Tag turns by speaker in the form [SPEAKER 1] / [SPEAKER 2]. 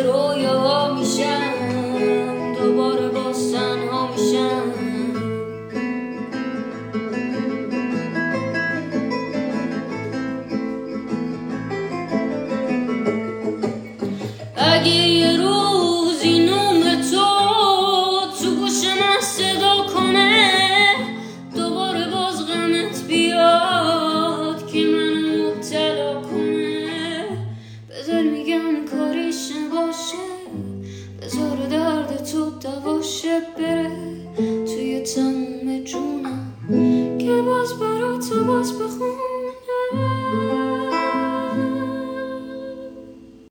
[SPEAKER 1] یه رویا میشم، دوباره باز تنها میشم. اگه یه روز این نوم تو گوش من صدا کنه، دوباره باز غمت بیاد که منو مبتلا کنه، به دل میگم کاریش نباشه، بذار درد تو دواشه بره توی تموم جونم، که باز برا تو باز بخونه.